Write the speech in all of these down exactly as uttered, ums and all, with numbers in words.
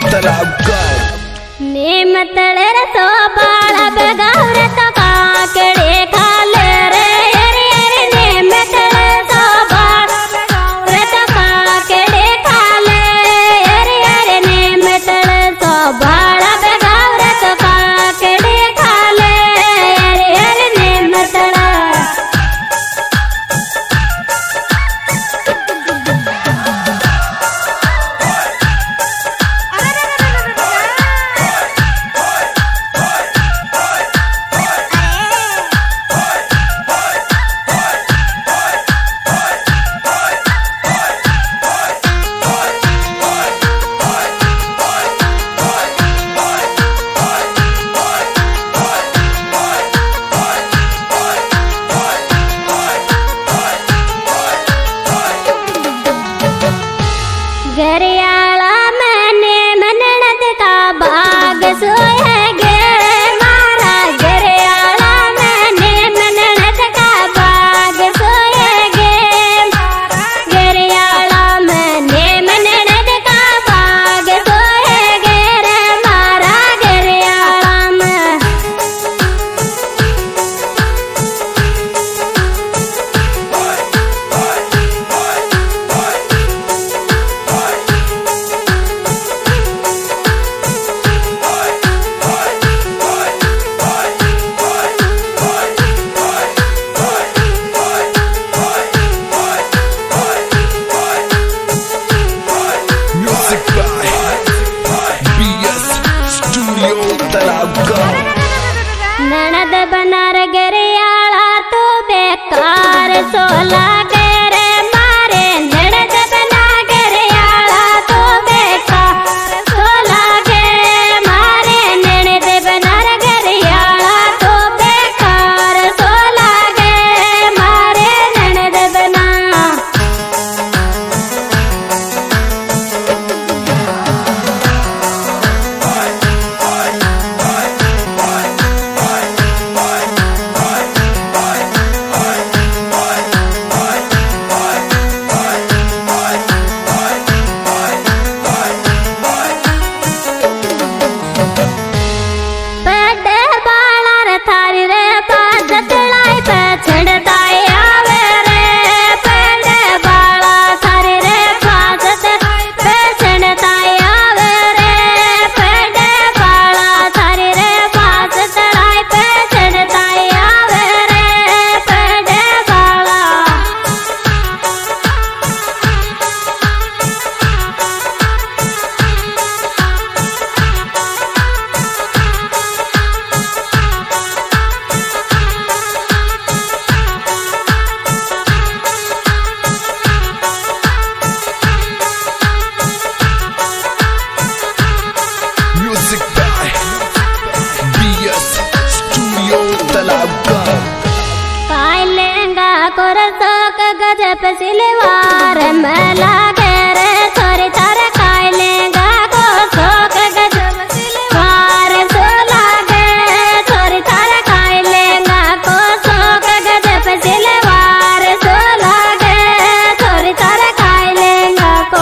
ನೇಮ ತಳರ ಸೋಬಾಳ ಬೆಗೌರ ತಕಾ ಕೆಡೆ ಕಾಲೆ ರೇ ಎರೆ ಎರೆ ನೇಮ ತಳರ ಸೋಬಾಳ ಬೆಗೌರ ತಕಾ ಕೆಡೆ ಕಾಲೆ ಎರೆ ಎರೆ ನೇಮ ತಳರ ಸೋಬಾಳ ಬೆಗೌರ ತಕಾ ಕೆಡೆ ಕಾಲೆ ಎರೆ ಎರೆ ನೇಮ ತಳರ गरियाला मैंने मननद का बाग सोया गे मारा गरियाला मैंने मननद का बाग सोया गे गरियाला मैंने मननद का बाग सोया गे रे मारा गरियाला में ननद बनार गरियाला तो बेकार सोला गेरे मारे ननद बना गरियाला तो बेकार सोला गे मारे ननद बनार गरियाला तो बेकार सोला गे मारे ननद बना गजब सिलवार मला गेरे छोरी तार काय लेंगा को सोक गजब सिलवार सोला गे छोरी तार काय लेंगा को सोक गजब सिलवार सोला गे छोरी तार काय लेंगा को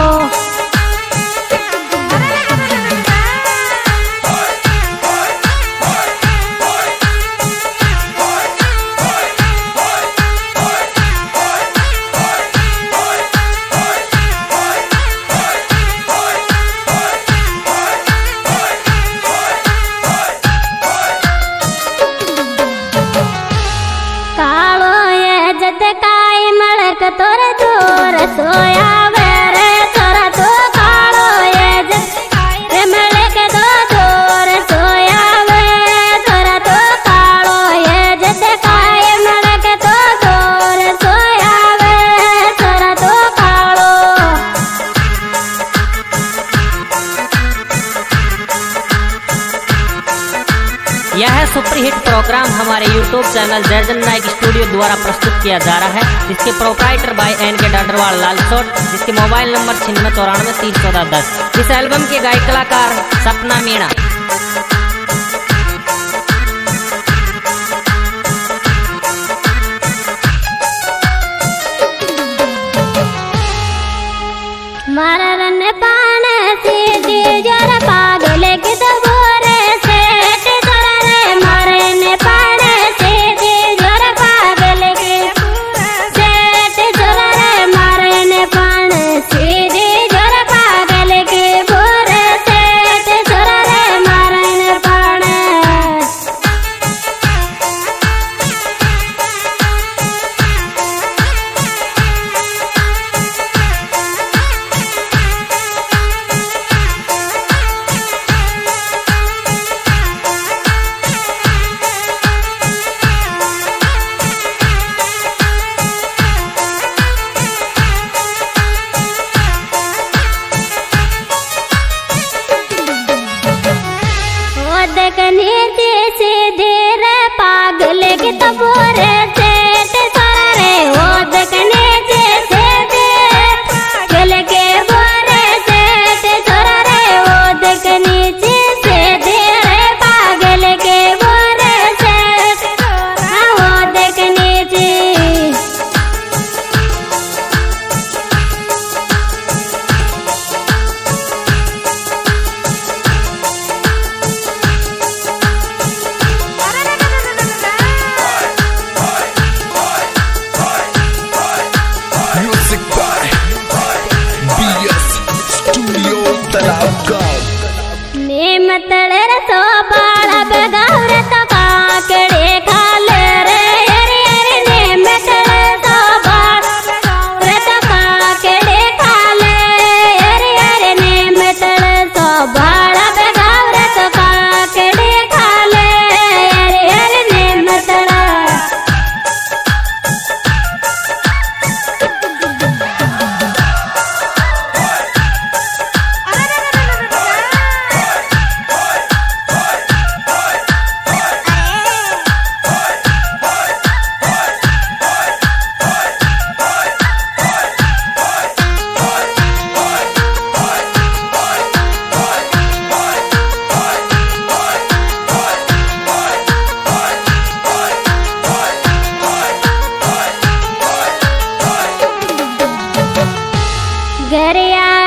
काय मळक तोर दूर सोया वेरे तोरा तो काळो ये रे मळक तो दूर सोया वे तोरा तो काळो ये जत काय मळक तो दूर सोया वे तोरा तो काळो यह सुपरहिट प्रोग्राम हमारे यूट्यूब चैनल जर्जन नाइक स्टूडियो द्वारा प्रस्तुत किया जा रहा है, जिसके प्रोप्राइटर भाई एन के डाडरवाल लालसोट, जिसके मोबाइल नंबर छिन्नवे चौरानवे तीन चौदह दस। इस एल्बम के गायक कलाकार सपना मीणा। मारा रन पान से घेरिया